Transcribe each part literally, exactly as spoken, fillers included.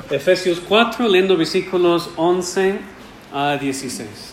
Efesios cuatro, leyendo versículos once a dieciséis.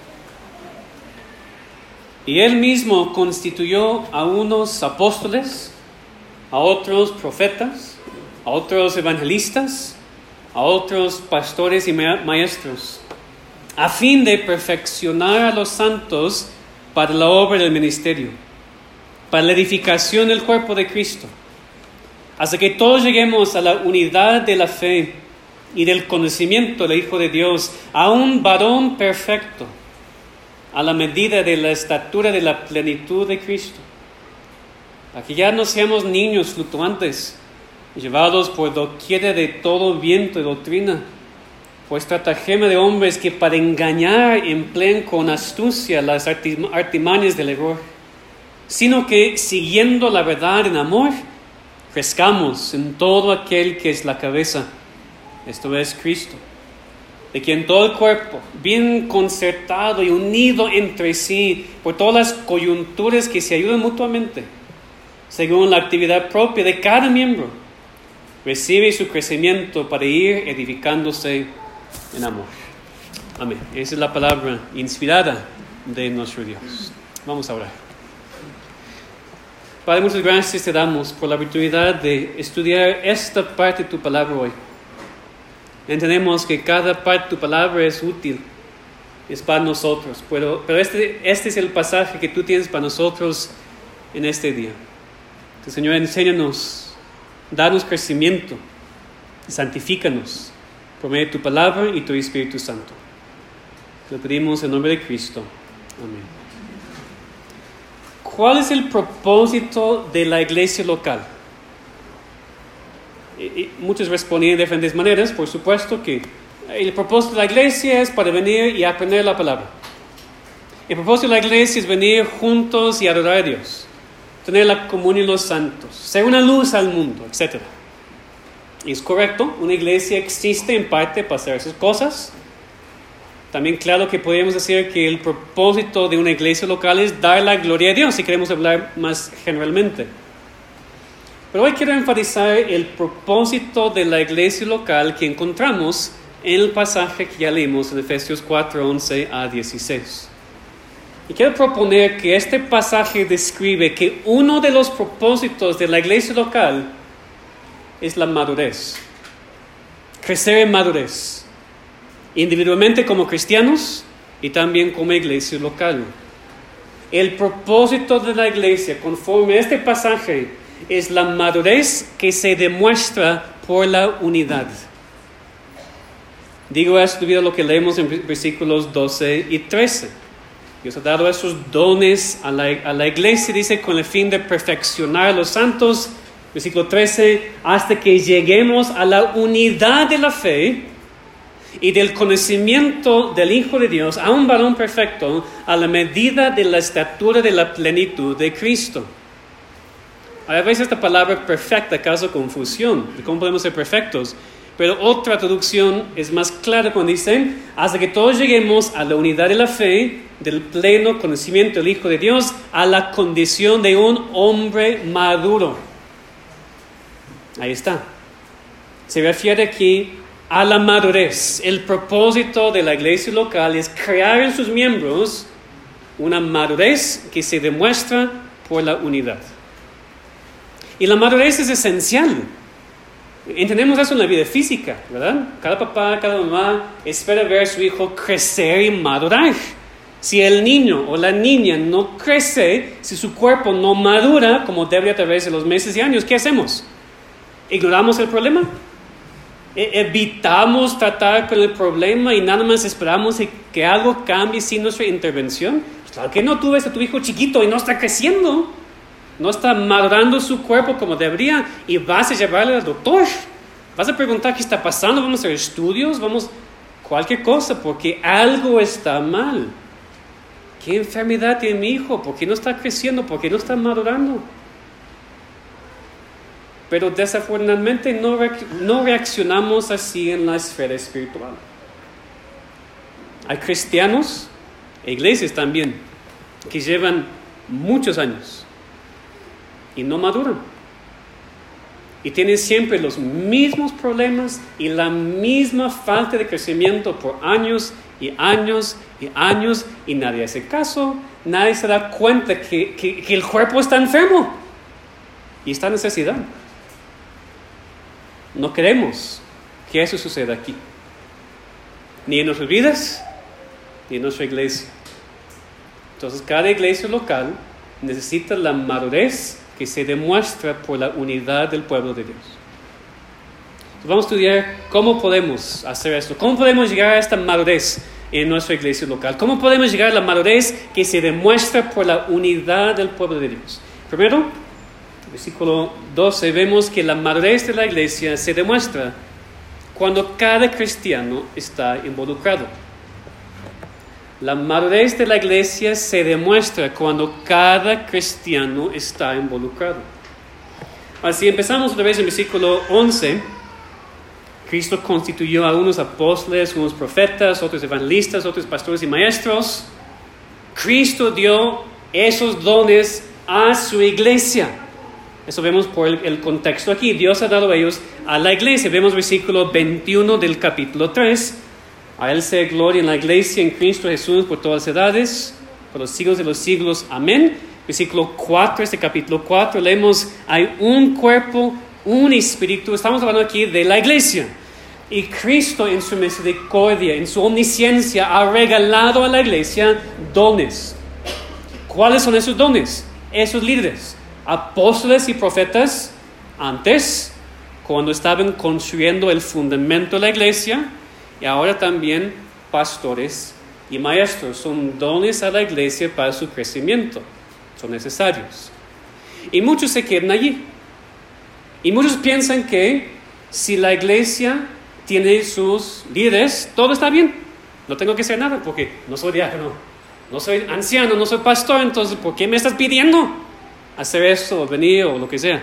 Y él mismo constituyó a unos apóstoles, a otros profetas, a otros evangelistas, a otros pastores y maestros, a fin de perfeccionar a los santos para la obra del ministerio, para la edificación del cuerpo de Cristo, hasta que todos lleguemos a la unidad de la fe y del conocimiento del Hijo de Dios, a un varón perfecto, a la medida de la estatura de la plenitud de Cristo, para que ya no seamos niños fluctuantes, llevados por doquiera de todo viento de doctrina, por estratagema de hombres que para engañar emplean con astucia las artimañas del error, sino que siguiendo la verdad en amor, crezcamos en todo aquel que es la cabeza, esto es Cristo, de quien todo el cuerpo, bien concertado y unido entre sí por todas las coyunturas que se ayudan mutuamente, según la actividad propia de cada miembro, recibe su crecimiento para ir edificándose en amor. Amén. Esa es la palabra inspirada de nuestro Dios. Vamos a orar. Padre, muchas gracias te damos por la oportunidad de estudiar esta parte de tu palabra hoy. Entendemos que cada parte de tu palabra es útil, es para nosotros, pero, pero este, este es el pasaje que tú tienes para nosotros en este día. Entonces, Señor, enséñanos, danos crecimiento, santifícanos por medio de tu palabra y tu Espíritu Santo. Te lo pedimos en nombre de Cristo. Amén. ¿Cuál es el propósito de la iglesia local? Y, y muchos respondían de diferentes maneras. Por supuesto que el propósito de la iglesia es para venir y aprender la palabra. El propósito de la iglesia es venir juntos y adorar a Dios, tener la comunión de los santos, ser una luz al mundo, etcétera. Y es correcto, una iglesia existe en parte para hacer esas cosas. También claro que podemos decir que el propósito de una iglesia local es dar la gloria a Dios, si queremos hablar más generalmente. Pero hoy quiero enfatizar el propósito de la iglesia local que encontramos en el pasaje que ya leímos en Efesios cuatro, once a dieciséis. Y quiero proponer que este pasaje describe que uno de los propósitos de la iglesia local es la madurez. Crecer en madurez. Individualmente como cristianos y también como iglesia local. El propósito de la iglesia, conforme a este pasaje, es la madurez que se demuestra por la unidad. Digo esto debido a lo que leemos en versículos doce y trece. Dios ha dado esos dones a la, a la iglesia, dice, con el fin de perfeccionar a los santos. Versículo trece, hasta que lleguemos a la unidad de la fe y del conocimiento del Hijo de Dios, a un varón perfecto, a la medida de la estatura de la plenitud de Cristo. A veces esta palabra perfecta causa confusión de cómo podemos ser perfectos, pero otra traducción es más clara cuando dice, hasta que todos lleguemos a la unidad de la fe, del pleno conocimiento del Hijo de Dios, a la condición de un hombre maduro. Ahí está. Se refiere aquí a la madurez. El propósito de la iglesia local es crear en sus miembros una madurez que se demuestra por la unidad. Y la madurez es esencial. Entendemos eso en la vida física, ¿verdad? Cada papá, cada mamá espera ver a su hijo crecer y madurar. Si el niño o la niña no crece, si su cuerpo no madura como debe a través de los meses y años, ¿qué hacemos? ¿Ignoramos el problema? ¿Evitamos tratar con el problema y nada más esperamos que algo cambie sin nuestra intervención? Pues claro que no. Tú ves a tu hijo chiquito y no está creciendo, no está madurando su cuerpo como debería, y vas a llevarle al doctor, vas a preguntar qué está pasando, vamos a hacer estudios, vamos cualquier cosa, porque algo está mal. ¿Qué enfermedad tiene mi hijo? ¿Por qué no está creciendo? ¿Por qué no está madurando? Pero desafortunadamente no, reac- no reaccionamos así en la esfera espiritual. Hay cristianos, e iglesias también, que llevan muchos años y no maduran. y tiene siempre los mismos problemas y la misma falta de crecimiento por años y años y años, y nadie hace caso, nadie se da cuenta que, que, que el cuerpo está enfermo y está en necesidad. No queremos que eso suceda aquí, ni en nuestras vidas, ni en nuestra iglesia. Entonces, cada iglesia local necesita la madurez que se demuestra por la unidad del pueblo de Dios. Entonces, vamos a estudiar cómo podemos hacer esto, cómo podemos llegar a esta madurez en nuestra iglesia local, cómo podemos llegar a la madurez que se demuestra por la unidad del pueblo de Dios. Primero, versículo doce, vemos que la madurez de la iglesia se demuestra cuando cada cristiano está involucrado. La madurez de la iglesia se demuestra cuando cada cristiano está involucrado. Así empezamos otra vez en el versículo once. Cristo constituyó a unos apóstoles, unos profetas, otros evangelistas, otros pastores y maestros. Cristo dio esos dones a su iglesia. Eso vemos por el, el contexto aquí. Dios ha dado a ellos a la iglesia. Vemos versículo veintiuno del capítulo tres. A Él sea gloria en la iglesia, en Cristo Jesús, por todas las edades, por los siglos de los siglos. Amén. Versículo cuatro, este capítulo cuatro, leemos, hay un cuerpo, un espíritu. Estamos hablando aquí de la iglesia. Y Cristo en su misericordia, en su omnisciencia, ha regalado a la iglesia dones. ¿Cuáles son esos dones? Esos líderes, apóstoles y profetas, antes, cuando estaban construyendo el fundamento de la iglesia, y ahora también pastores y maestros. Son dones a la iglesia para su crecimiento. Son necesarios. Y muchos se quedan allí. Y muchos piensan que si la iglesia tiene sus líderes, todo está bien. No tengo que hacer nada porque no soy diácono, no soy anciano, no soy pastor. Entonces, ¿por qué me estás pidiendo hacer esto o venir o lo que sea?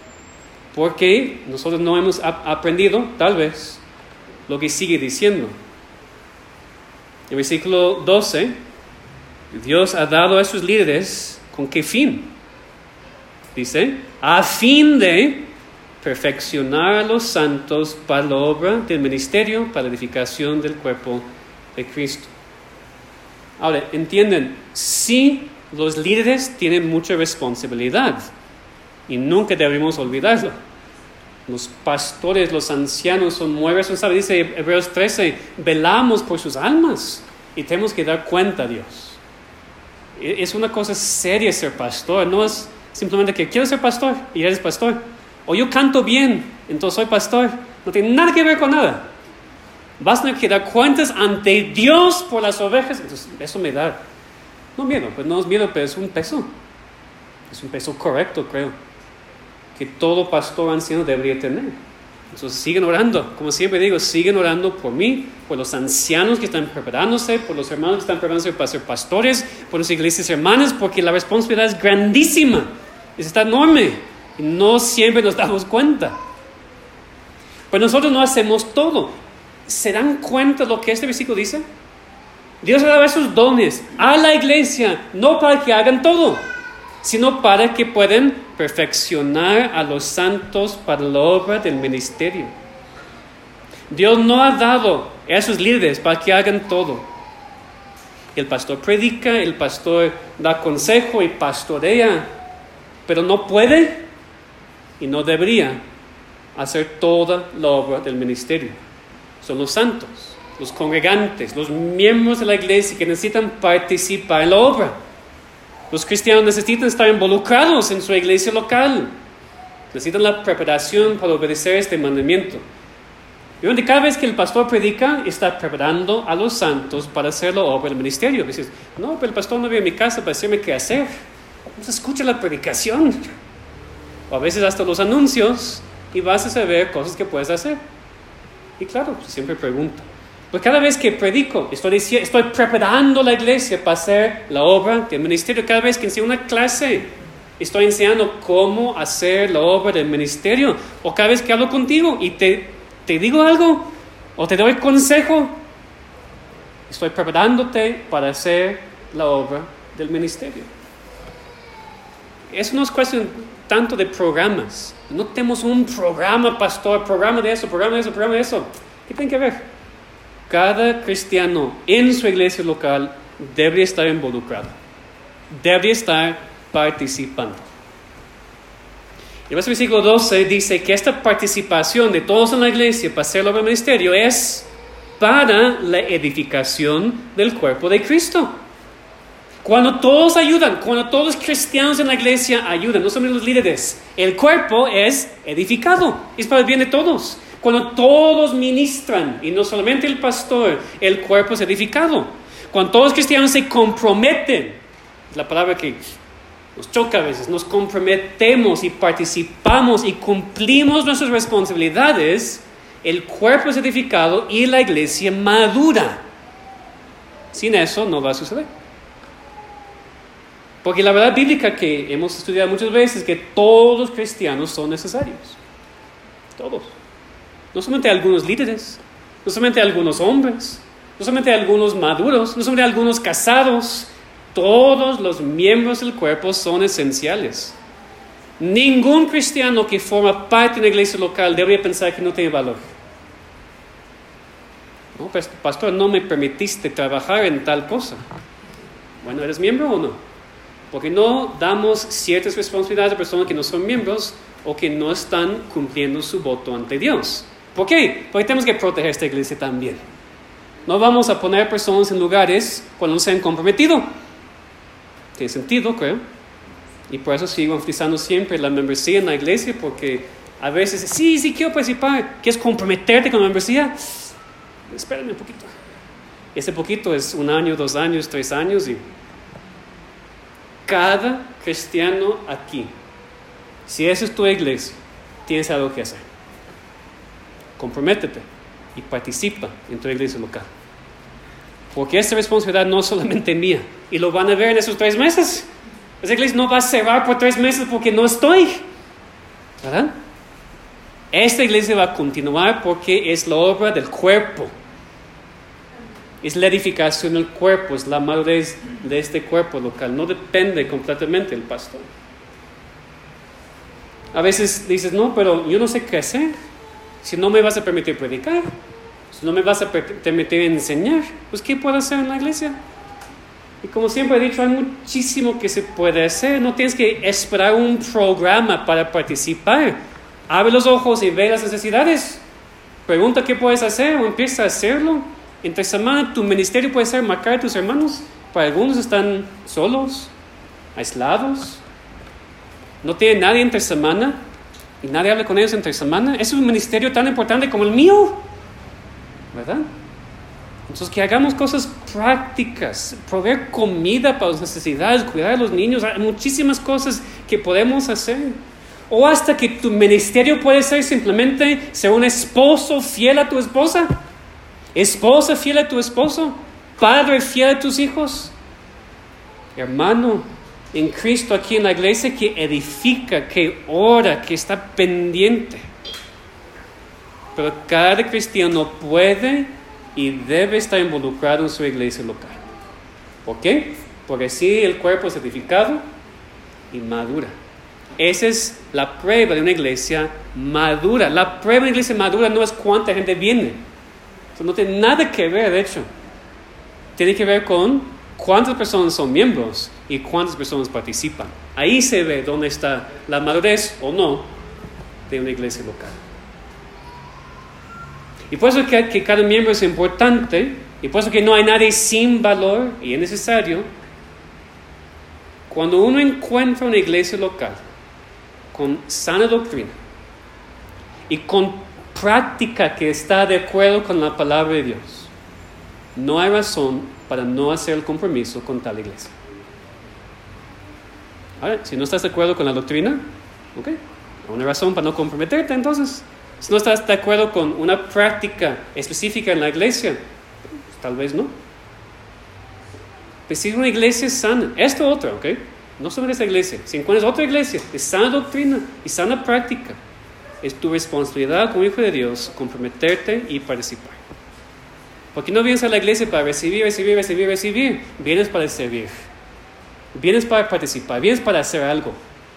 Porque nosotros no hemos ap- aprendido, tal vez, lo que sigue diciendo. En el versículo doce, Dios ha dado a sus líderes, ¿con qué fin? Dice, a fin de perfeccionar a los santos para la obra del ministerio, para la edificación del cuerpo de Cristo. Ahora, entienden, sí, los líderes tienen mucha responsabilidad y nunca debemos olvidarlo. Los pastores, los ancianos son muy responsables. Dice Hebreos trece, velamos por sus almas y tenemos que dar cuenta a Dios. Es una cosa seria ser pastor. No es simplemente que quiero ser pastor y eres pastor. O yo canto bien, entonces soy pastor. No tiene nada que ver con nada. Vas a tener que dar cuentas ante Dios por las ovejas. Entonces eso me da, no miedo, pues no es miedo, pero es un peso. Es un peso correcto, creo, que todo pastor anciano debería tener. Entonces siguen orando, como siempre digo, siguen orando por mí, por los ancianos que están preparándose, por los hermanos que están preparándose para ser pastores, por las iglesias hermanas, porque la responsabilidad es grandísima, está enorme, y no siempre nos damos cuenta. Pero nosotros no hacemos todo. ¿Se dan cuenta de lo que este versículo dice? Dios ha dado esos dones a la iglesia, no para que hagan todo, sino para que puedan perfeccionar a los santos para la obra del ministerio. Dios no ha dado a esos líderes para que hagan todo. El pastor predica, el pastor da consejo y pastorea, pero no puede y no debería hacer toda la obra del ministerio. Son los santos, los congregantes, los miembros de la iglesia que necesitan participar en la obra. Los cristianos necesitan estar involucrados en su iglesia local. Necesitan la preparación para obedecer este mandamiento. Y donde cada vez que el pastor predica, está preparando a los santos para hacer la obra del ministerio. Dices, no, pero el pastor no viene a mi casa para decirme qué hacer. Vamos a escuchar la predicación. O a veces hasta los anuncios, y vas a saber cosas que puedes hacer. Y claro, siempre pregunto. Pues cada vez que predico, estoy, diciendo, estoy preparando la iglesia para hacer la obra del ministerio. Cada vez que enseño una clase, estoy enseñando cómo hacer la obra del ministerio. O cada vez que hablo contigo y te, te digo algo, o te doy consejo, estoy preparándote para hacer la obra del ministerio. eso no es cuestión tanto de programas. No tenemos un programa, pastor, programa de eso, programa de eso, programa de eso. ¿Qué tiene que ver? Cada cristiano en su iglesia local debe estar involucrado. Debe estar participando. Y el versículo doce dice que esta participación de todos en la iglesia para hacer el obra del ministerio es para la edificación del cuerpo de Cristo. Cuando todos ayudan, cuando todos los cristianos en la iglesia ayudan, no solamente los líderes, el cuerpo es edificado, es para el bien de todos. Cuando todos ministran, y no solamente el pastor, el cuerpo es edificado. Cuando todos los cristianos se comprometen, es la palabra que nos choca a veces, nos comprometemos y participamos y cumplimos nuestras responsabilidades, el cuerpo es edificado y la iglesia madura. Sin eso no va a suceder. Porque la verdad bíblica que hemos estudiado muchas veces es que todos los cristianos son necesarios. Todos. No solamente algunos líderes, no solamente algunos hombres, no solamente algunos maduros, no solamente algunos casados. Todos los miembros del cuerpo son esenciales. Ningún cristiano que forma parte de una iglesia local debería pensar que no tiene valor. No, pues, pastor, no me permitiste trabajar en tal cosa. Bueno, ¿eres miembro o no? Porque no damos ciertas responsabilidades a personas que no son miembros o que no están cumpliendo su voto ante Dios. ¿Por qué? Porque tenemos que proteger esta iglesia también. No vamos a poner personas en lugares cuando no se han comprometido. Tiene sentido, creo. Y por eso sigo enfatizando siempre la membresía en la iglesia, porque a veces, sí, sí quiero participar. ¿Quieres comprometerte con la membresía? Espérame un poquito. Ese poquito es un año, dos años, tres años. Y cada cristiano aquí, si esa es tu iglesia, tienes algo que hacer. Comprométete y participa en tu iglesia local. Porque esta responsabilidad no es solamente mía. Y lo van a ver en esos tres meses. Esa iglesia no va a cerrar por tres meses porque no estoy. ¿Verdad? Esta iglesia va a continuar porque es la obra del cuerpo. Es la edificación del cuerpo, es la madurez de este cuerpo local. No depende completamente del pastor. A veces dices, no, pero yo no sé qué hacer. Si no me vas a permitir predicar, si no me vas a permitir enseñar, pues ¿qué puedo hacer en la iglesia? Y como siempre he dicho, hay muchísimo que se puede hacer. No tienes que esperar un programa para participar. Abre los ojos y ve las necesidades. Pregunta qué puedes hacer o empieza a hacerlo. Entre semana tu ministerio puede ser marcar a tus hermanos. Para algunos están solos, aislados. No tienen nadie entre semana y nadie habla con ellos entre semana. Es un ministerio tan importante como el mío, ¿verdad? Entonces que hagamos cosas prácticas, proveer comida para las necesidades, cuidar a los niños. Hay muchísimas cosas que podemos hacer. O hasta que tu ministerio puede ser simplemente ser un esposo fiel a tu esposa, esposa fiel a tu esposo, padre fiel a tus hijos, hermano en Cristo aquí en la iglesia que edifica, que ora, que está pendiente. Pero cada cristiano puede y debe estar involucrado en su iglesia local. ¿Por qué? Porque así el cuerpo es edificado y madura. Esa es la prueba de una iglesia madura. La prueba de una iglesia madura no es cuánta gente viene. Eso no tiene nada que ver, de hecho. Tiene que ver con cuántas personas son miembros y cuántas personas participan. Ahí se ve dónde está la madurez o no de una iglesia local. Y por eso que, que cada miembro es importante, y por eso que no hay nadie sin valor y es necesario. Cuando uno encuentra una iglesia local con sana doctrina y con práctica que está de acuerdo con la palabra de Dios, no hay razón para no hacer el compromiso con tal iglesia. Ahora, si no estás de acuerdo con la doctrina, ok, hay una razón para no comprometerte entonces. Si no estás de acuerdo con una práctica específica en la iglesia, pues, tal vez no. Pero si es una iglesia sana, esto otra, ok, no solo esta iglesia, si encuentras otra iglesia de sana doctrina y sana práctica, es tu responsabilidad como hijo de Dios comprometerte y participar. Porque no vienes a la iglesia para recibir, recibir, recibir, recibir. Vienes para servir. Vienes para participar. Vienes para hacer algo.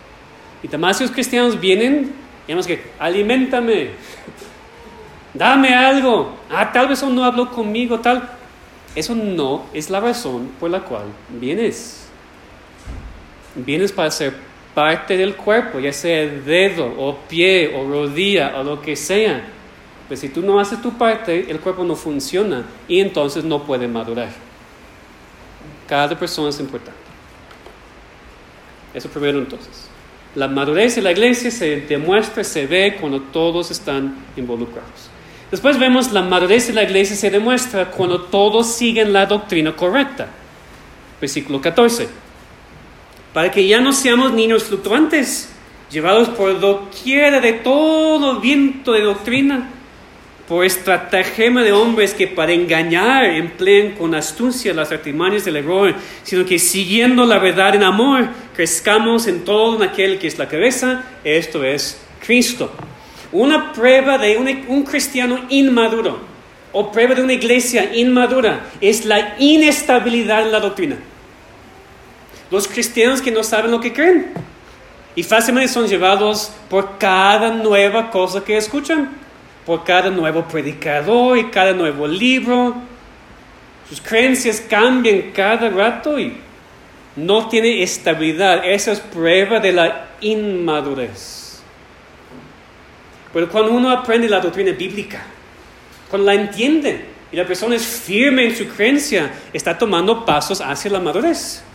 Y demasiados cristianos vienen, digamos que, aliméntame, dame algo. Ah, tal vez no habló conmigo, tal. Eso no es la razón por la cual vienes. Vienes para ser parte del cuerpo, ya sea dedo o pie o rodilla o lo que sea. Pero si tú no haces tu parte, el cuerpo no funciona y entonces no puede madurar. Cada persona es importante. Eso primero entonces. La madurez de la iglesia se demuestra, se ve cuando todos están involucrados. Después vemos la madurez de la iglesia se demuestra cuando todos siguen la doctrina correcta. Versículo catorce. Para que ya no seamos niños fluctuantes, llevados por doquiera de todo viento de doctrina, por estratagema de hombres que para engañar emplean con astucia las artimañas del error, sino que siguiendo la verdad en amor, crezcamos en todo en aquel que es la cabeza, esto es Cristo. Una prueba de un, un cristiano inmaduro, o prueba de una iglesia inmadura, es la inestabilidad en la doctrina. Los cristianos que no saben lo que creen, y fácilmente son llevados por cada nueva cosa que escuchan, por cada nuevo predicador y cada nuevo libro. Sus creencias cambian cada rato y no tiene estabilidad. Esa es prueba de la inmadurez. Pero cuando uno aprende la doctrina bíblica, cuando la entiende y la persona es firme en su creencia, está tomando pasos hacia la madurez.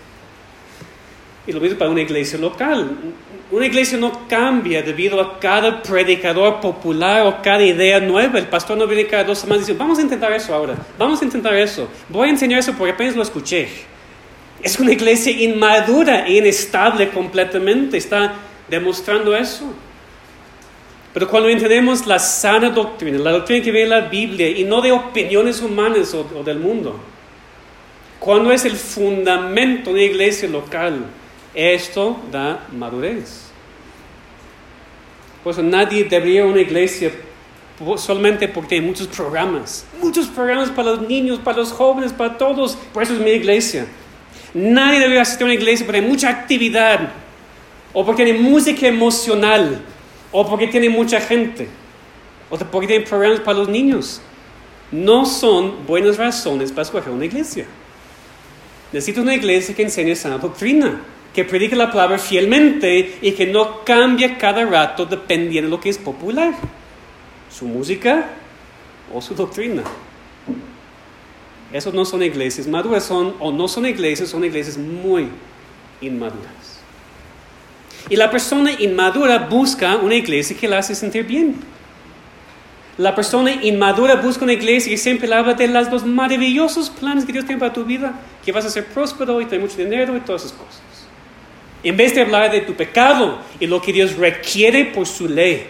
Y lo mismo para una iglesia local. Una iglesia no cambia debido a cada predicador popular o cada idea nueva. El pastor no viene cada dos semanas y dice, vamos a intentar eso ahora, vamos a intentar eso. Voy a enseñar eso porque apenas lo escuché. Es una iglesia inmadura e inestable completamente. Está demostrando eso. Pero cuando entendemos la sana doctrina, la doctrina que viene de la Biblia y no de opiniones humanas o, o del mundo, cuando es el fundamento de una iglesia local, esto da madurez. Por eso nadie debería ir a una iglesia solamente porque tiene muchos programas. Muchos programas para los niños, para los jóvenes, para todos. Por eso es mi iglesia. Nadie debería asistir a una iglesia porque hay mucha actividad. O porque tiene música emocional. O porque tiene mucha gente. O porque tiene programas para los niños. No son buenas razones para escoger una iglesia. Necesito una iglesia que enseñe sana doctrina, que predique la palabra fielmente y que no cambie cada rato dependiendo de lo que es popular, su música o su doctrina. Esos no son iglesias maduras, son, o no son iglesias, son iglesias muy inmaduras. Y la persona inmadura busca una iglesia que la hace sentir bien. La persona inmadura busca una iglesia que siempre le habla de los, los maravillosos planes que Dios tiene para tu vida, que vas a ser próspero y tener mucho dinero y todas esas cosas. En vez de hablar de tu pecado y lo que Dios requiere por su ley.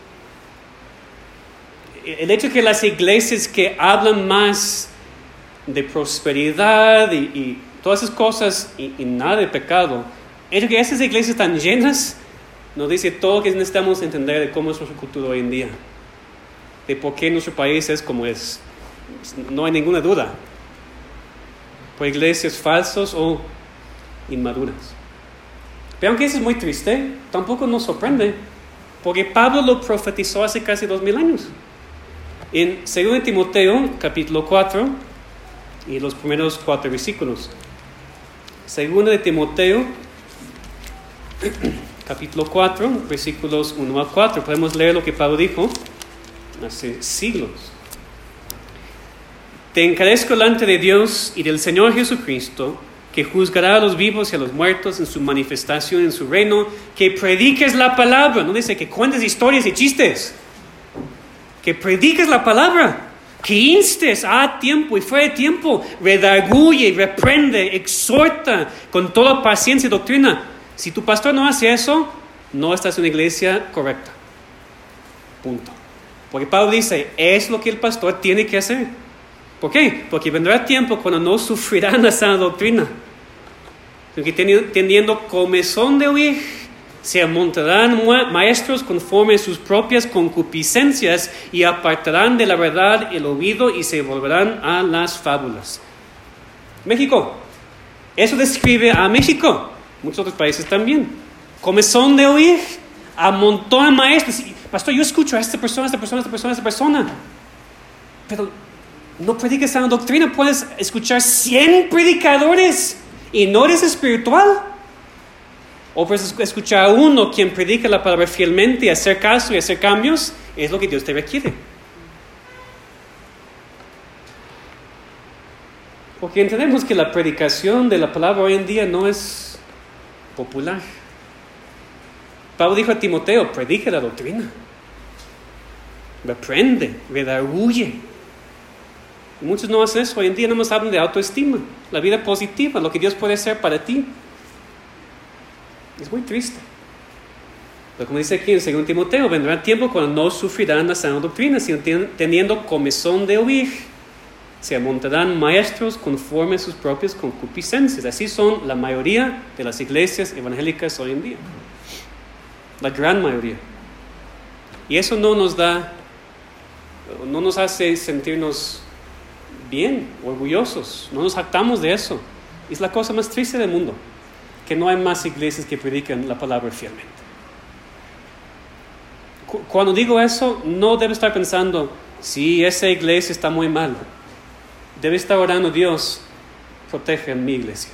El hecho de que las iglesias que hablan más de prosperidad y, y todas esas cosas y, y nada de pecado, el hecho de que esas iglesias están llenas, nos dice todo lo que necesitamos entender de cómo es nuestra cultura hoy en día. De por qué nuestro país es como es. No hay ninguna duda. Por iglesias falsas o inmaduras. Pero aunque eso es muy triste, tampoco nos sorprende, porque Pablo lo profetizó hace casi dos mil años. En segundo Timoteo, capítulo cuatro, y los primeros cuatro versículos. segundo de Timoteo, capítulo cuatro, versículos uno a cuatro. Podemos leer lo que Pablo dijo hace siglos. Te encarezco delante de Dios y del Señor Jesucristo, que juzgará a los vivos y a los muertos en su manifestación en su reino, que prediques la palabra. No dice que cuentes historias y chistes. Que prediques la palabra. Que instes a tiempo y fuera de tiempo. Redarguye y reprende, exhorta con toda paciencia y doctrina. Si tu pastor no hace eso, no estás en una iglesia correcta. Punto. Porque Pablo dice, es lo que el pastor tiene que hacer. ¿Por qué? Porque vendrá tiempo cuando no sufrirán la sana doctrina. Que teniendo comezón de oír, se amontarán maestros conforme a sus propias concupiscencias y apartarán de la verdad el oído y se volverán a las fábulas. México. Eso describe a México. Muchos otros países también. comezón de oír a montón de maestros. Pastor, yo escucho a esta persona, esta persona, esta persona, esta persona. Pero no prediques sana doctrina. Puedes escuchar cien predicadores y no eres espiritual. O puedes escuchar a uno quien predica la palabra fielmente y hacer caso y hacer cambios. Es lo que Dios te requiere. Porque entendemos que la predicación de la palabra hoy en día no es popular. Pablo dijo a Timoteo, predica la doctrina. Reprende, redarguye. Y muchos no hacen eso. Hoy en día no nos hablan de autoestima, la vida positiva, lo que Dios puede hacer para ti. Es muy triste. Pero como dice aquí en segundo Timoteo, vendrá tiempo cuando no sufrirán la sana doctrina, sino teniendo comezón de oír, se amontarán maestros conforme a sus propias concupiscencias. Así son la mayoría de las iglesias evangélicas hoy en día. La gran mayoría. Y eso no nos da, no nos hace sentirnos bien, orgullosos. No nos jactamos de eso. Es la cosa más triste del mundo, que no hay más iglesias que predican la palabra fielmente. Cuando digo eso, no debe estar pensando, sí, esa iglesia está muy mal. Debe estar orando, Dios, protege a mi iglesia.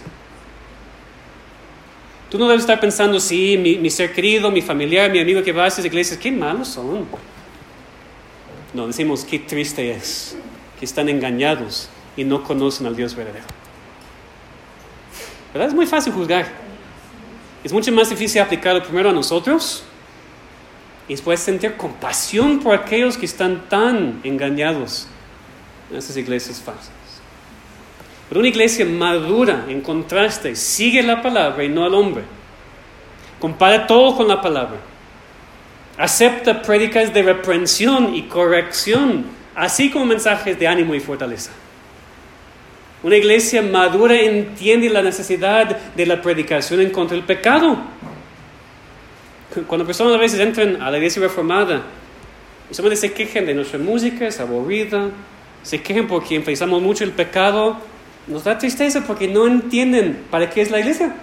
Tú no debes estar pensando, sí, mi, mi ser querido, mi familiar, mi amigo que va a esas iglesias, qué malos son. No, decimos, qué triste es que están engañados y no conocen al Dios verdadero. ¿Verdad? Es muy fácil juzgar. Es mucho más difícil aplicarlo primero a nosotros y después sentir compasión por aquellos que están tan engañados en esas iglesias falsas. Pero una iglesia madura, en contraste, sigue la palabra y no al hombre. Compara todo con la palabra. Acepta prédicas de reprensión y corrección, así como mensajes de ánimo y fortaleza. Una iglesia madura entiende la necesidad de la predicación en contra del pecado. Cuando personas a veces entran a la iglesia reformada, solamente se quejan de nuestra música, es aburrida, se quejan porque enfatizamos mucho el pecado, nos da tristeza porque no entienden para qué es la iglesia.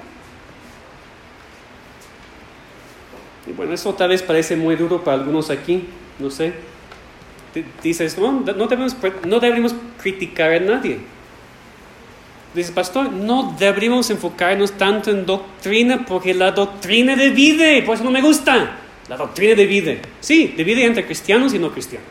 Y bueno, eso tal vez parece muy duro para algunos aquí, no sé. Dices, no, no debemos, no deberíamos criticar a nadie. Dice, pastor, no deberíamos enfocarnos tanto en doctrina porque la doctrina divide, por eso no me gusta. La doctrina divide. Sí, divide entre cristianos y no cristianos.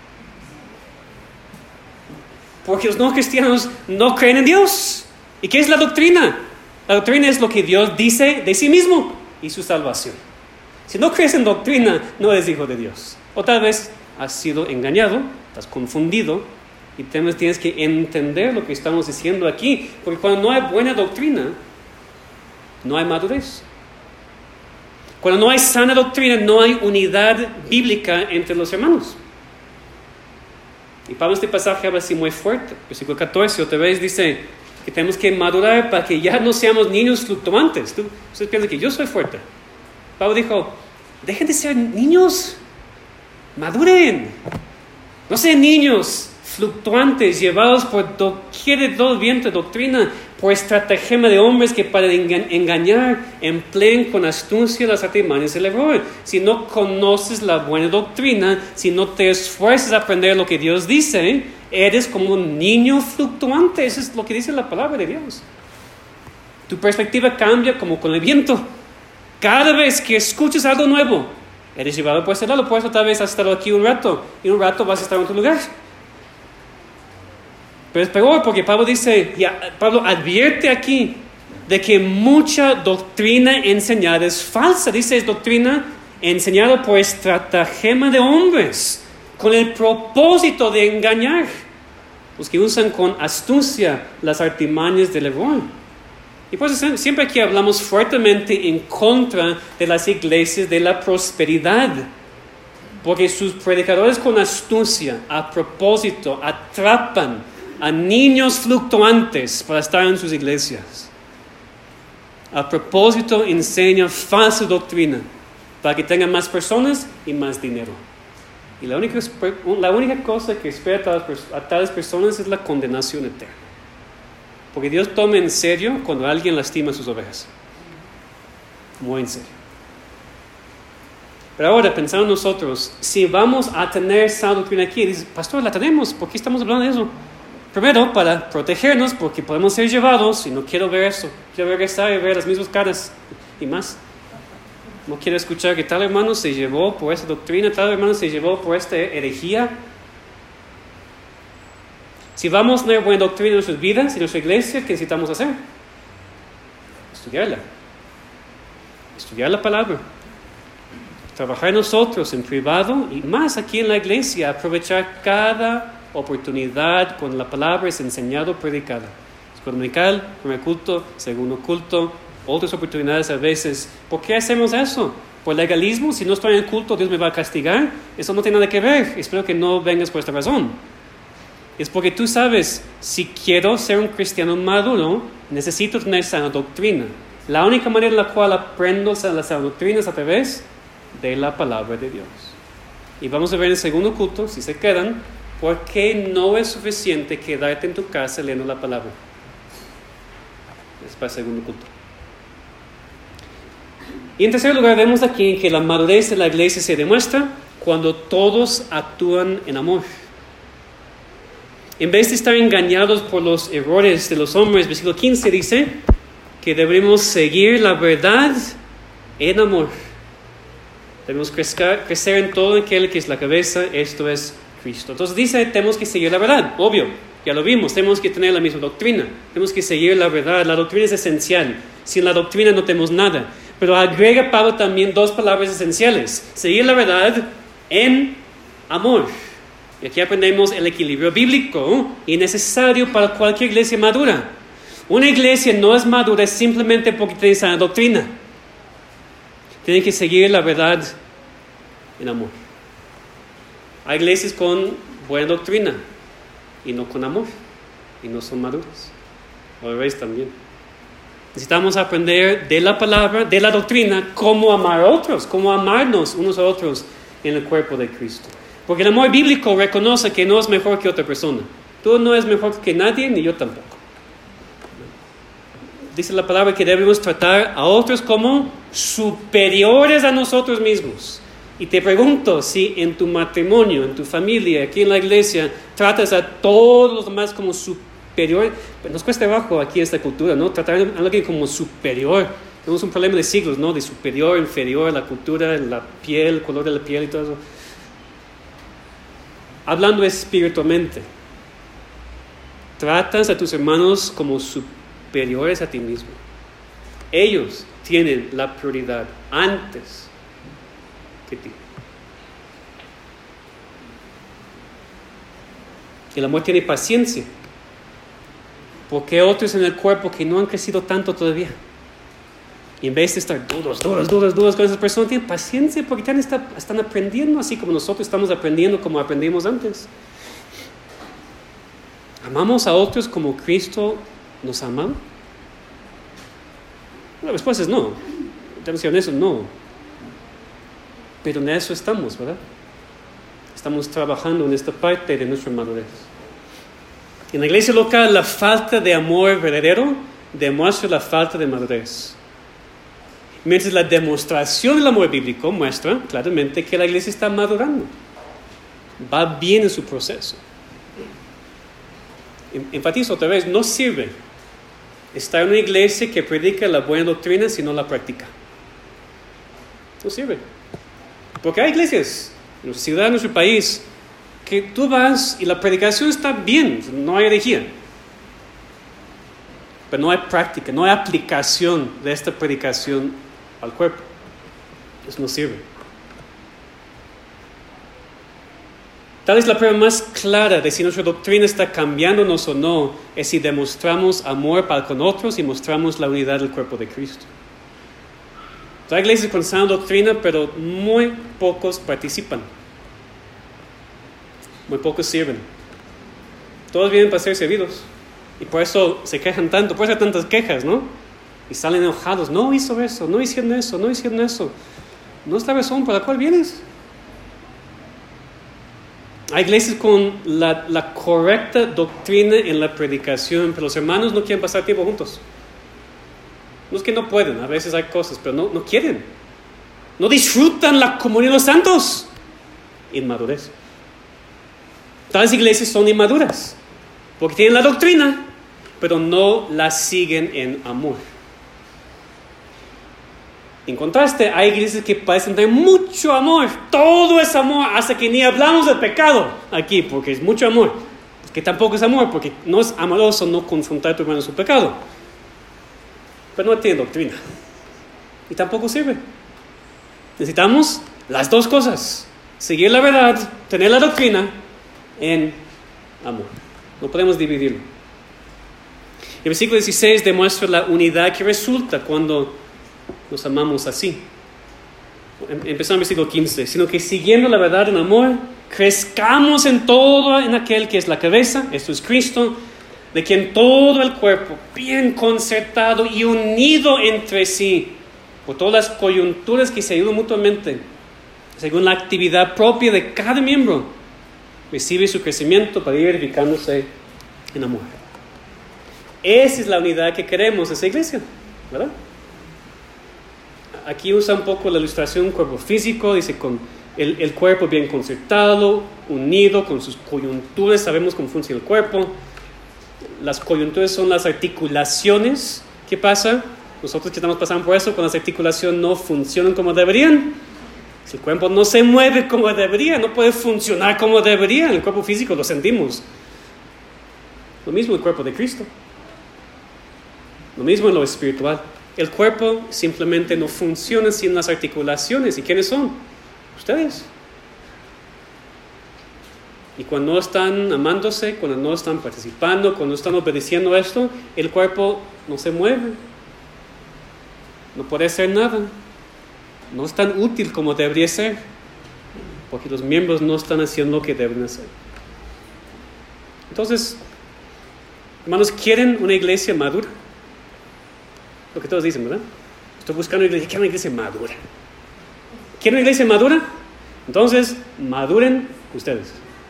Porque los no cristianos no creen en Dios. ¿Y qué es la doctrina? La doctrina es lo que Dios dice de sí mismo y su salvación. Si no crees en doctrina, no eres hijo de Dios. O tal vez has sido engañado, estás confundido y tienes que entender lo que estamos diciendo aquí. Porque cuando no hay buena doctrina, no hay madurez. Cuando no hay sana doctrina, no hay unidad bíblica entre los hermanos. Y Pablo en este pasaje habla así muy fuerte. Versículo catorce, otra vez dice que tenemos que madurar para que ya no seamos niños fluctuantes. ¿Tú? Ustedes piensan que yo soy fuerte. Pablo dijo, dejen de ser niños, maduren. No sean niños fluctuantes, llevados por doquier de todo viento de doctrina, por estratagema de hombres que para engañar empleen con astucia las artimañas del error. Si no conoces la buena doctrina, si no te esfuerzas a aprender lo que Dios dice, eres como un niño fluctuante. Eso es lo que dice la palabra de Dios. Tu perspectiva cambia como con el viento. Cada vez que escuches algo nuevo, eres llevado por ese lado. Por eso tal vez has estado aquí un rato y un rato vas a estar en otro lugar. Pero es peor porque Pablo dice, ya, Pablo advierte aquí de que mucha doctrina enseñada es falsa. Dice, es doctrina enseñada por estratagema de hombres, con el propósito de engañar. Los que usan con astucia las artimañas del error. Y pues siempre aquí hablamos fuertemente en contra de las iglesias de la prosperidad. Porque sus predicadores con astucia, a propósito, atrapan a niños fluctuantes para estar en sus iglesias. A propósito, enseñan falsa doctrina para que tengan más personas y más dinero. Y la única, la única cosa que espera a tales, a tales personas es la condenación eterna. Porque Dios toma en serio cuando alguien lastima a sus ovejas. Muy en serio. Pero ahora, pensando nosotros, si vamos a tener esa doctrina aquí, dices, pastor, la tenemos, ¿por qué estamos hablando de eso? Primero, para protegernos, porque podemos ser llevados, y no quiero ver eso. Quiero regresar y ver las mismas caras y más. No quiero escuchar que tal hermano se llevó por esa doctrina, tal hermano se llevó por esta herejía. Si vamos a tener buena doctrina en nuestras vidas, en nuestra iglesia, ¿qué necesitamos hacer? Estudiarla. Estudiar la palabra. Trabajar nosotros en privado y más aquí en la iglesia, aprovechar cada oportunidad cuando la palabra es enseñada o predicada. Escuela dominical, primer culto, segundo culto, otras oportunidades a veces. ¿Por qué hacemos eso? ¿Por legalismo? Si no estoy en el culto, Dios me va a castigar. Eso no tiene nada que ver. Espero que no vengas por esta razón. Es porque tú sabes, si quiero ser un cristiano maduro, necesito tener sana doctrina. La única manera en la cual aprendo la sana doctrina es a través de la palabra de Dios. Y vamos a ver en el segundo culto, si se quedan, por qué no es suficiente quedarte en tu casa leyendo la palabra. Es para el segundo culto. Y en tercer lugar, vemos aquí que la madurez de la iglesia se demuestra cuando todos actúan en amor. En vez de estar engañados por los errores de los hombres, versículo quince dice que debemos seguir la verdad en amor. Debemos crecer, crecer en todo aquel que es la cabeza, esto es Cristo. Entonces dice, tenemos que seguir la verdad, obvio, ya lo vimos, tenemos que tener la misma doctrina, tenemos que seguir la verdad, la doctrina es esencial, sin la doctrina no tenemos nada. Pero agrega Pablo también dos palabras esenciales, seguir la verdad en amor. Y aquí aprendemos el equilibrio bíblico y necesario para cualquier iglesia madura. Una iglesia no es madura simplemente porque tiene sana doctrina. Tienen que seguir la verdad en amor. Hay iglesias con buena doctrina y no con amor, y no son maduras. O al revés también. Necesitamos aprender de la palabra, de la doctrina, cómo amar a otros, cómo amarnos unos a otros en el cuerpo de Cristo. Porque el amor bíblico reconoce que no es mejor que otra persona. Tú no eres mejor que nadie, ni yo tampoco. Dice la palabra que debemos tratar a otros como superiores a nosotros mismos. Y te pregunto si en tu matrimonio, en tu familia, aquí en la iglesia, tratas a todos los demás como superiores. Pues nos cuesta trabajo aquí esta cultura, ¿no? Tratar a alguien como superior. Tenemos un problema de siglos, ¿no? De superior, inferior, la cultura, la piel, el color de la piel y todo eso. Hablando espiritualmente, tratas a tus hermanos como superiores a ti mismo. Ellos tienen la prioridad antes que ti. El amor tiene paciencia, porque hay otros en el cuerpo que no han crecido tanto todavía. Y en vez de estar duros, duros, duros, duros con esas personas, tienen paciencia porque están, están aprendiendo así como nosotros estamos aprendiendo como aprendimos antes. ¿Amamos a otros como Cristo nos ama? La respuesta es no. Tenemos que ser honestos, no. Pero en eso estamos, ¿verdad? Estamos trabajando en esta parte de nuestra madurez. En la iglesia local, la falta de amor verdadero demuestra la falta de madurez. Mientras la demostración del amor bíblico muestra claramente que la iglesia está madurando. Va bien en su proceso. Enfatizo otra vez, no sirve estar en una iglesia que predica la buena doctrina si no la practica. No sirve. Porque hay iglesias en nuestra ciudad, en nuestro país, que tú vas y la predicación está bien, no hay herejía. Pero no hay práctica, no hay aplicación de esta predicación al cuerpo. Eso no sirve. Tal vez la prueba más clara de si nuestra doctrina está cambiándonos o no es si demostramos amor para con otros y mostramos la unidad del cuerpo de Cristo. Hay iglesias con sana doctrina, pero muy pocos participan. Muy pocos sirven. Todos vienen para ser servidos. Y por eso se quejan tanto, por eso hay tantas quejas, ¿no? Y salen enojados. No hizo eso, no hicieron eso, no hicieron eso. No es la razón por la cual vienes. Hay iglesias con la, la correcta doctrina en la predicación, pero los hermanos no quieren pasar tiempo juntos. No es que no pueden, a veces hay cosas, pero no, no quieren. No disfrutan la comunión de los santos. Inmadurez. Tales iglesias son inmaduras, porque tienen la doctrina, pero no la siguen en amor. En contraste, hay iglesias que parecen tener mucho amor. Todo es amor, hasta que ni hablamos del pecado aquí, porque es mucho amor. Es que tampoco es amor, porque no es amoroso no confrontar a tu hermano en su pecado. Pero no tiene doctrina. Y tampoco sirve. Necesitamos las dos cosas. Seguir la verdad, tener la doctrina en amor. No podemos dividirlo. El versículo dieciséis demuestra la unidad que resulta cuando nos amamos así. Empezamos en el versículo quince. Sino que siguiendo la verdad en amor, crezcamos en todo en aquel que es la cabeza, esto es Cristo, de quien todo el cuerpo, bien concertado y unido entre sí, por todas las coyunturas que se ayudan mutuamente, según la actividad propia de cada miembro, recibe su crecimiento para ir edificándose en amor. Esa es la unidad que queremos de esa iglesia, ¿verdad? Aquí usa un poco la ilustración cuerpo físico, dice con el, el cuerpo bien concertado, unido con sus coyunturas, sabemos cómo funciona el cuerpo. Las coyunturas son las articulaciones. ¿Qué pasa? Nosotros que estamos pasando por eso, cuando las articulaciones no funcionan como deberían, si el cuerpo no se mueve como debería, no puede funcionar como debería, en el cuerpo físico lo sentimos. Lo mismo el cuerpo de Cristo. Lo mismo en lo espiritual. El cuerpo simplemente no funciona sin las articulaciones. ¿Y quiénes son? Ustedes. Y cuando no están amándose, cuando no están participando, cuando no están obedeciendo esto, el cuerpo no se mueve. No puede hacer nada. No es tan útil como debería ser. Porque los miembros no están haciendo lo que deben hacer. Entonces, hermanos, ¿quieren una iglesia madura? Lo que todos dicen, ¿verdad? Estoy buscando una iglesia, quiero una iglesia madura. ¿Quieren una iglesia madura? Entonces, maduren ustedes.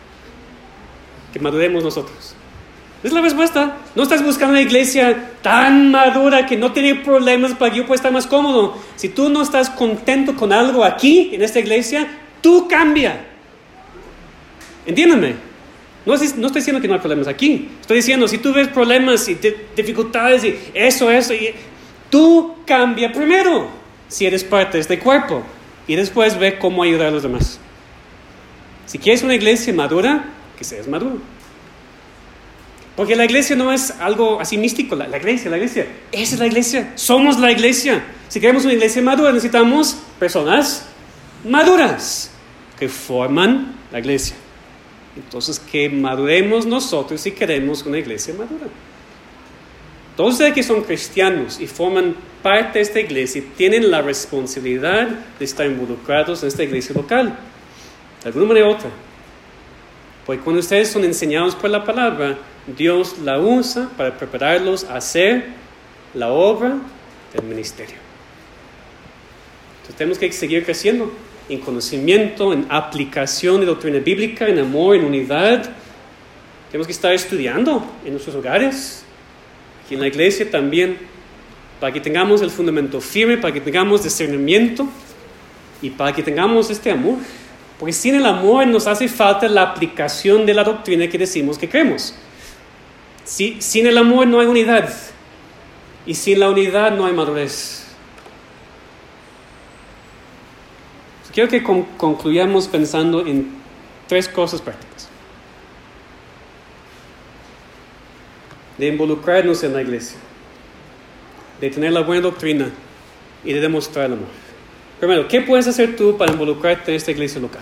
Que maduremos nosotros. Es la respuesta. No estás buscando una iglesia tan madura que no tiene problemas para que yo pueda estar más cómodo. Si tú no estás contento con algo aquí, en esta iglesia, tú cambia. Entiéndeme. No, es, no estoy diciendo que no hay problemas aquí. Estoy diciendo, si tú ves problemas y de, dificultades y eso, eso, y, tú cambia primero, si eres parte de este cuerpo. Y después ve cómo ayudar a los demás. Si quieres una iglesia madura, que seas maduro. Porque la iglesia no es algo así místico. La, la iglesia, la iglesia, esa es la iglesia. Somos la iglesia. Si queremos una iglesia madura, necesitamos personas maduras que forman la iglesia. Entonces, que maduremos nosotros si queremos una iglesia madura. Todos ustedes que son cristianos y forman parte de esta iglesia tienen la responsabilidad de estar involucrados en esta iglesia local, de alguna manera u otra. Porque cuando ustedes son enseñados por la palabra, Dios la usa para prepararlos a hacer la obra del ministerio. Entonces tenemos que seguir creciendo en conocimiento, en aplicación de doctrina bíblica, en amor, en unidad. Tenemos que estar estudiando en nuestros hogares, aquí en la iglesia también, para que tengamos el fundamento firme, para que tengamos discernimiento y para que tengamos este amor. Porque sin el amor nos hace falta la aplicación de la doctrina que decimos que creemos. Si, sin el amor no hay unidad. Y sin la unidad no hay madurez. Quiero que con, concluyamos pensando en tres cosas prácticas. De involucrarnos en la iglesia. De tener la buena doctrina. Y de demostrar el amor. Primero, ¿qué puedes hacer tú para involucrarte en esta iglesia local?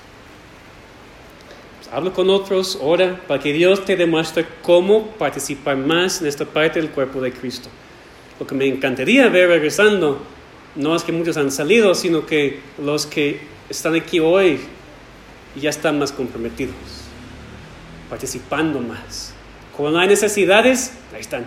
Pues habla con otros, ora, para que Dios te demuestre cómo participar más en esta parte del cuerpo de Cristo. Lo que me encantaría ver regresando, no es que muchos han salido, sino que los que están aquí hoy ya están más comprometidos, participando más. Cuando hay necesidades, ahí están.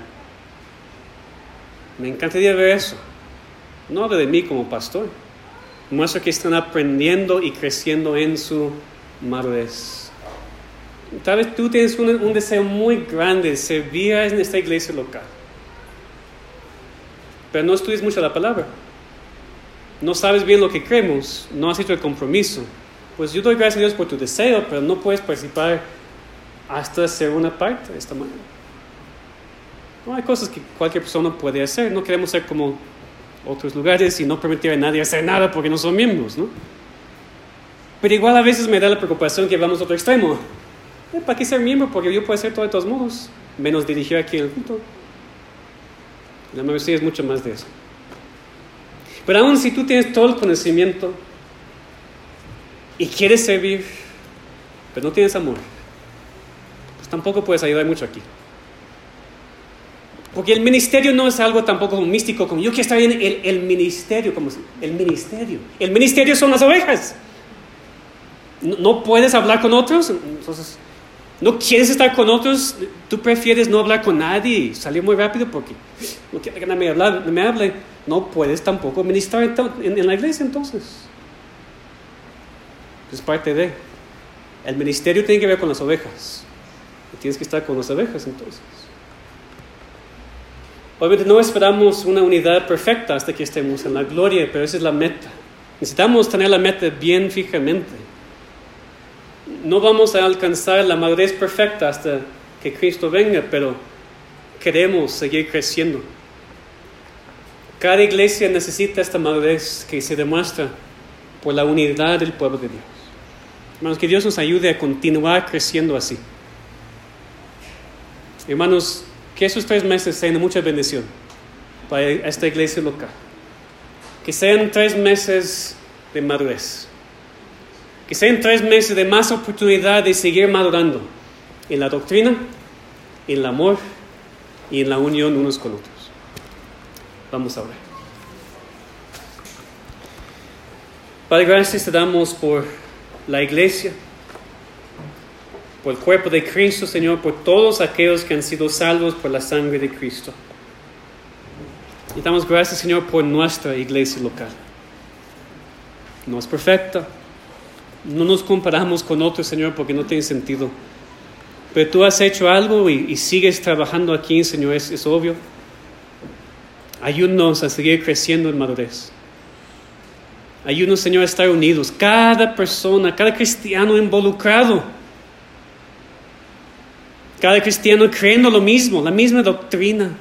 Me encantaría ver eso. No hablo de mí como pastor. Muestra que están aprendiendo y creciendo en su madurez. Tal vez tú tienes un, un deseo muy grande de servir en esta iglesia local, pero no estudias mucho la palabra. no sabes bien lo que creemos, no has hecho el compromiso, pues yo doy gracias a Dios por tu deseo, pero no puedes participar hasta hacer una parte de esta manera. No, hay cosas que cualquier persona puede hacer. No queremos ser como otros lugares y no permitir a nadie hacer nada porque no son miembros, ¿no? Pero igual a veces me da la preocupación que vamos a otro extremo. ¿Eh, ¿Para qué ser miembro? Porque yo puedo hacer todo de todos modos, menos dirigir aquí en el culto. La membresía es mucho más de eso. Pero aún si tú tienes todo el conocimiento y quieres servir, pero no tienes amor, pues tampoco puedes ayudar mucho aquí. Porque el ministerio no es algo tampoco místico, como yo quiero estar en el, el ministerio, como el ministerio. El ministerio son las ovejas. No, no puedes hablar con otros, entonces no quieres estar con otros, tú prefieres no hablar con nadie y salir muy rápido porque no quiero que nadie me hable, me hable. No puedes tampoco ministrar en, en, en la iglesia entonces. Es parte de. El ministerio tiene que ver con las ovejas. Y tienes que estar con las ovejas entonces. Obviamente no esperamos una unidad perfecta hasta que estemos en la gloria, pero esa es la meta. Necesitamos tener la meta bien fijamente. No vamos a alcanzar la madurez perfecta hasta que Cristo venga, pero queremos seguir creciendo. Cada iglesia necesita esta madurez que se demuestra por la unidad del pueblo de Dios. Hermanos, que Dios nos ayude a continuar creciendo así. Hermanos, que esos tres meses sean de mucha bendición para esta iglesia local. Que sean tres meses de madurez. Que sean tres meses de más oportunidad de seguir madurando en la doctrina, en el amor y en la unión unos con otros. Vamos a orar. Padre, gracias te damos por la iglesia, por el cuerpo de Cristo, Señor, por todos aquellos que han sido salvos por la sangre de Cristo. Y damos gracias, Señor, por nuestra iglesia local. No es perfecta. No nos comparamos con otros, Señor, porque no tiene sentido. Pero tú has hecho algo y, y sigues trabajando aquí, Señor, es, es obvio. Ayúdanos a seguir creciendo en madurez. Ayúdanos, Señor, a estar unidos. Cada persona, cada cristiano involucrado. Cada cristiano creyendo lo mismo, la misma doctrina.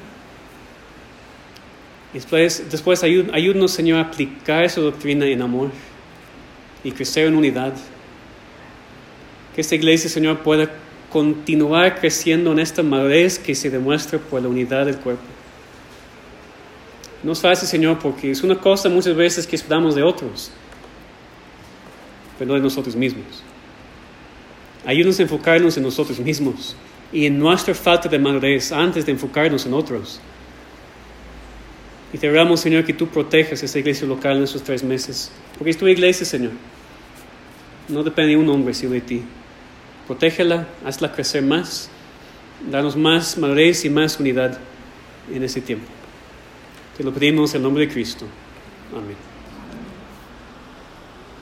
Después, después ayúdanos, Señor, a aplicar esa doctrina en amor y crecer en unidad. Que esta iglesia, Señor, pueda continuar creciendo en esta madurez que se demuestra por la unidad del cuerpo. No es fácil, Señor, porque es una cosa muchas veces que esperamos de otros, pero no de nosotros mismos. Ayúdanos a enfocarnos en nosotros mismos y en nuestra falta de madurez antes de enfocarnos en otros. Y te rogamos, Señor, que tú protejas esta iglesia local en estos tres meses, porque es tu iglesia, Señor. No depende de un hombre, sino de ti. Protégela, hazla crecer más, danos más madurez y más unidad en ese tiempo. Te lo pedimos en el nombre de Cristo. Amén.